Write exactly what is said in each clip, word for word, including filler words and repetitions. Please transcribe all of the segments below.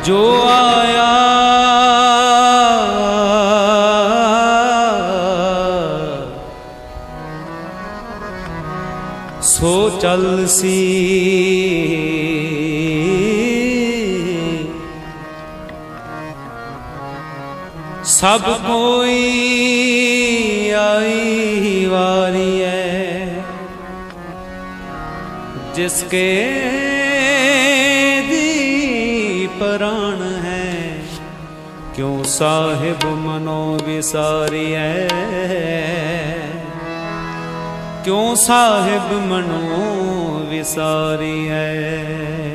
जो आया सो चल सी, सब कोई आई वारी है, जिसके दी प्राण है, क्यों साहिब मनो विसारी है, क्यों साहिब मनो विसारी है।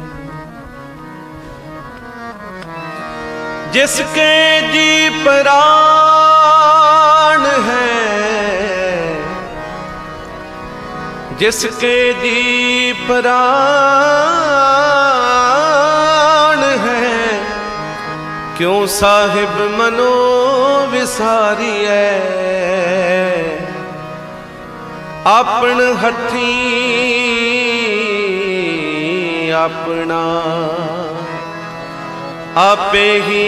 जिसके जी प्राण है, जिसके जी प्राण है, क्यों साहिब मनो विसारी है। आपन हथी अपना आपे ही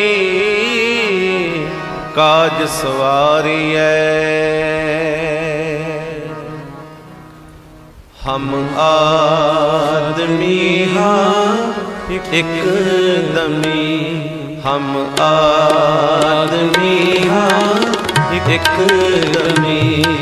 काज सवारी है। हम आदमी हाँ एक दमी, हम आदमी हाँ एक दमी।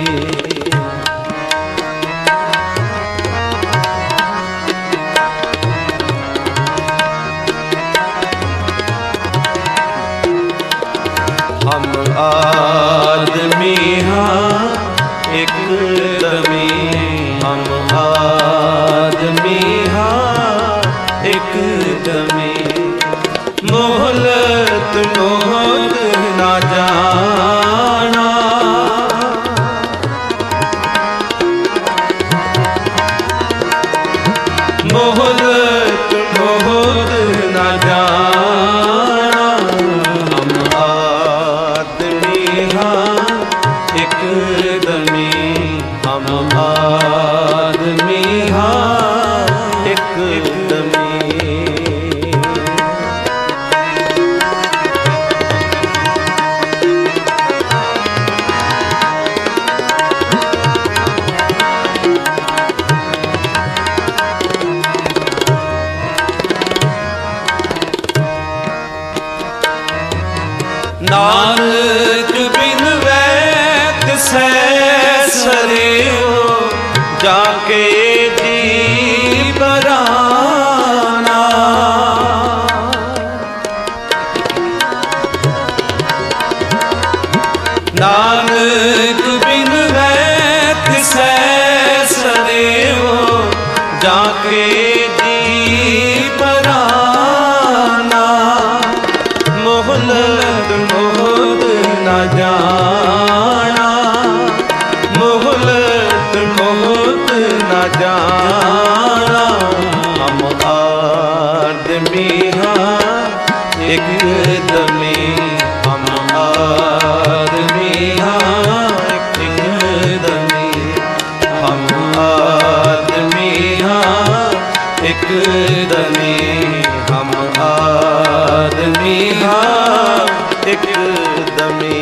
हम आदमी हाँ एक दमी, हम आदमी हाँ एक दमी। मोहलत मोहत ना जाना, मोहलत मोहत ना जाना। हम आदमी हाँ एक दमी, हम आदमी हाँ एक दमी। नानक बिन वैत सै सरे हो, जाके जी पराना। नानक बिन वैत सै सरे हो, जाके जी पराना। मोहलत मोहत ना जाना, मोहलत मोहत ना जाना। हम आदमी हाँ एक दमी, हम आदमी हाँ एक दमी। हम आदमी हाँ एक दमी, हम आदमी हाँ एक दमी।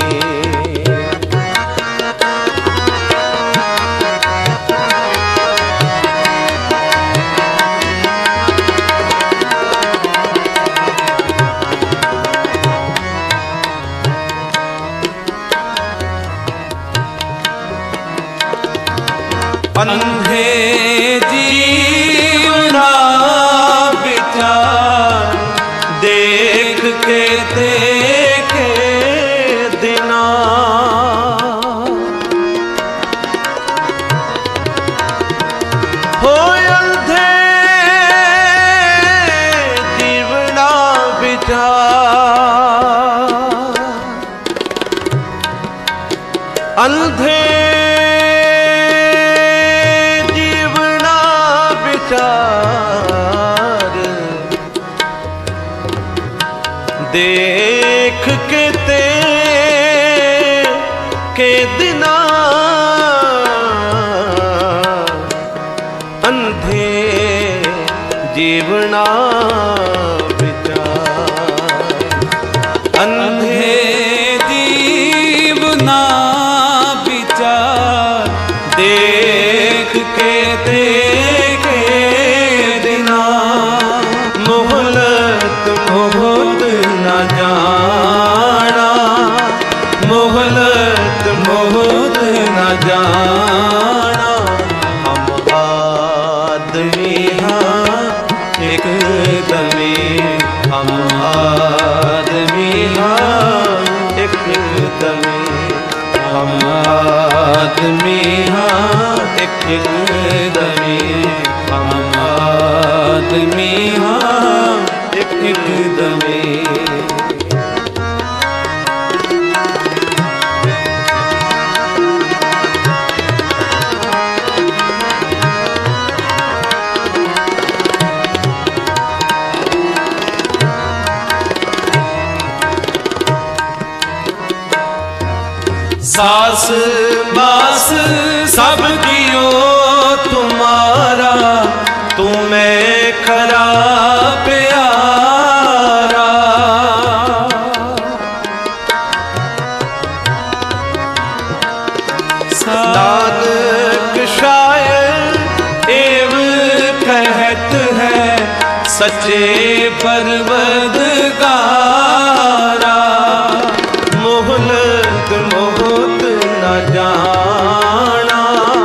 अंधे जीवना विचार, देख के देखे दिना। हो अंधे जीवना विचार, अंधे देख के ते के दिना। अंधे जीवना विचार, आदमी हाँ एक दमे, हम आदमी हाँ एक दमे, हम आदमी हाँ एक दमे, हम आदमी हाँ एक दमे। सास बास सब कियो तुम्हारा, तुम्हें खरा प्यारा। नानक शायर एव कहत है, सच्चे परवरदिगारा। मोहलत मोहत न जाना,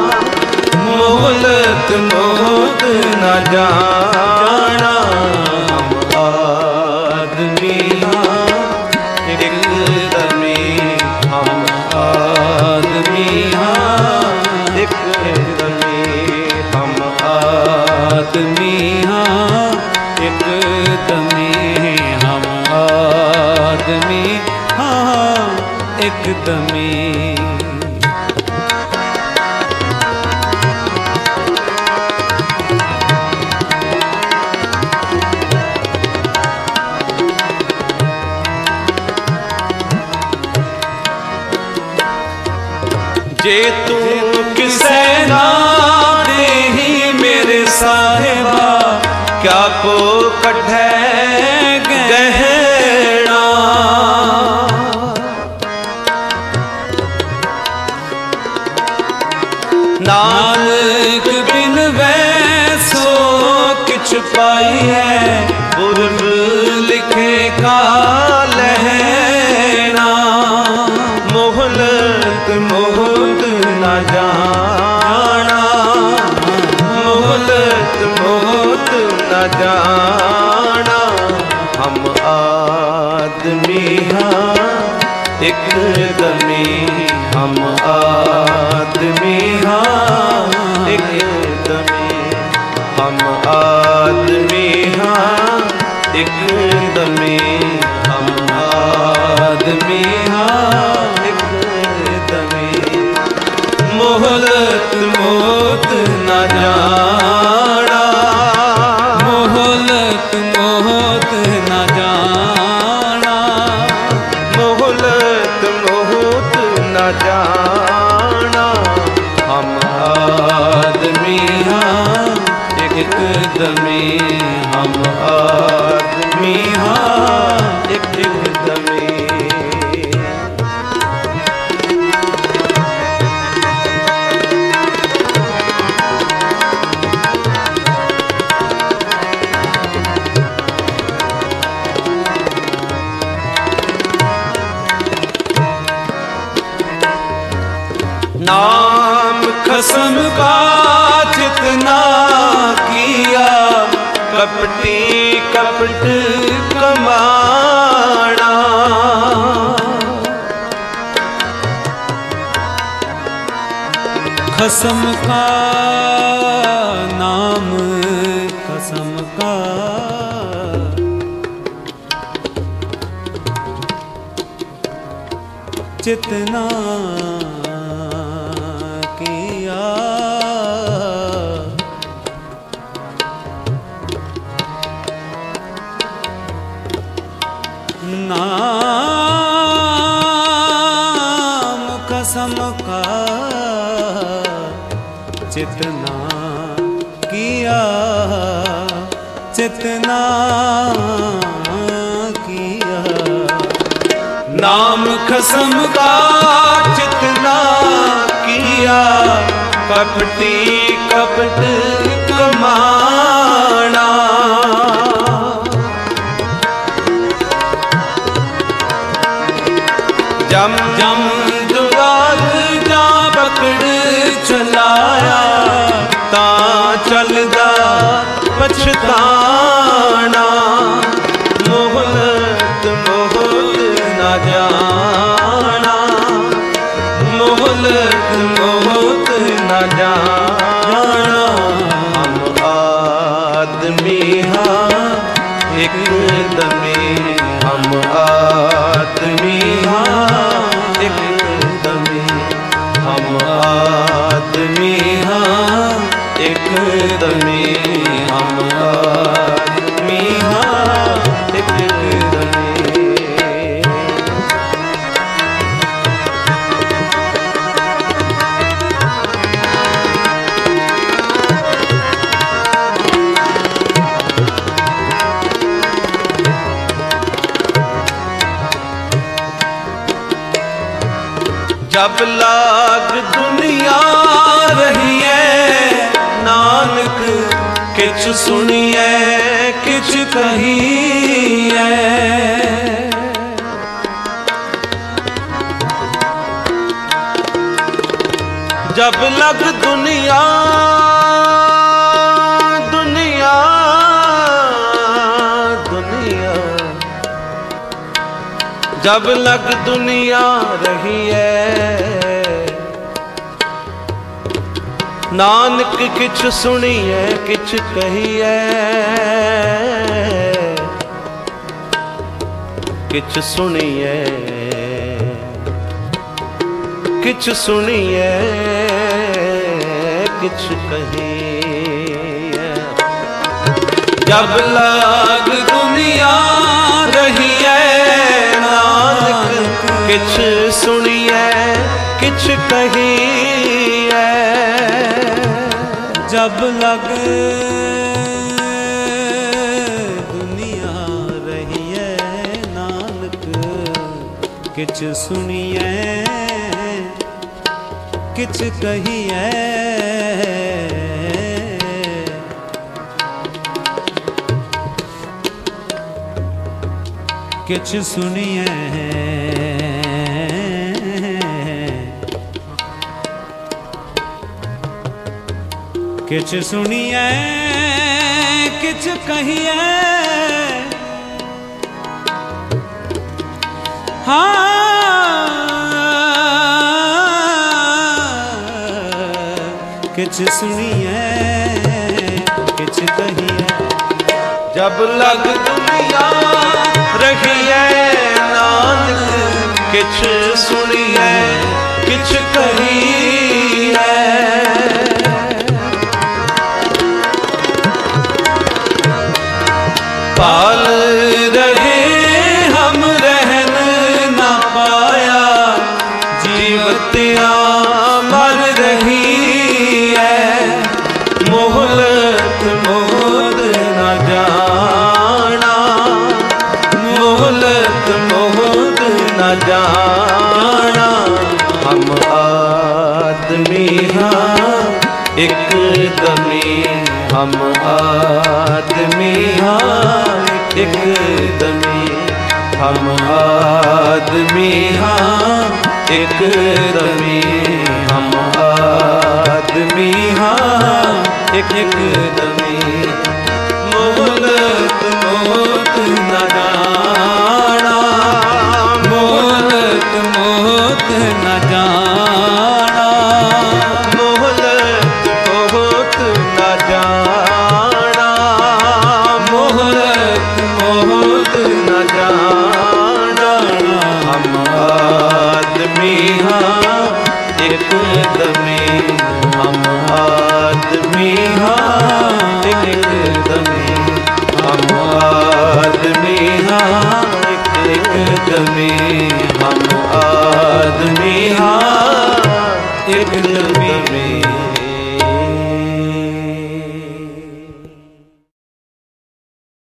मोहलत मोहत न जाना। हम आदमी हाँ एक दमे, हम आदमी हाँ एक दमे, हम आदमी हाँ एक दमे, हम आदमी हाँ एक दमे। जे तू किसे ना देही मेरे साहिबा, क्या को कढ़े गहना। नानक बिन वैसो किछ पाई है, पूर्व लिखे का लहना। मोहलत मोहत न जाना, मोहलत मोहत न जाना। हम आदमी हाँ एक दमे, हम आदमी हाँ एक दमे, हम आदमी हाँ एक दमे, हम आदमी हाँ एक दमे। मोहलत मोहत न जाना, मोहलत मोहत न जाना, मोहलत मोहत न जाना। हम आदमी हाँ एक दमे, हम आदमी हाँ एक दमे। नाम कसम का जितना किया, कपटी कपट कमाना। कसम का नाम कसम का, जितना किया नाम कसम का, जितना किया जितना किया। नाम कसम का जितना किया, कपटी कपट कमाना। जम जम जुगाद जा पकड़ चलाया, ता चलदा पछताना, मोहलत मोहत न जाना, मोहलत मोहत न जाना। हम आदमी हाँ एक दमे, हम आदमी हाँ एक दमे, हम आदमी हाँ एक दमे, हम आदमी हाँ एक दमे। जब लाग दुनिया रही है नानक, किछ सुनिए किछ कहिए। जब लग दुनिया दुनिया दुनिया, जब लग दुनिया रही है नानक, किछ सुनिए किछ कहिए, किछ सुनिए किछ सुनिए किछ कहिए। जब लग दुनिया रही है नानक, किछ सुनिए किछ कहिए। जब लग दुनिया रही है नानक, किछ सुनिए किछ कहिए। किछ सुनिए किछ सुनिए किछ कहिए। हाँ किछ सुनिए किछ कहिए। जब लग दुनिया रही है नानक, किछ सुनिए किछ कहिए। पाल रहे हम रहन ना पाया, जीवतियाँ मर रही है। मोहलत मोहत न जाना, मोहलत मोहत न जाना। हम आदमी हाँ एक दमे, हम आदमी हाँ एक दमे, हम आदमी हाँ एक दमे, हम आदमी हाँ एक दमे।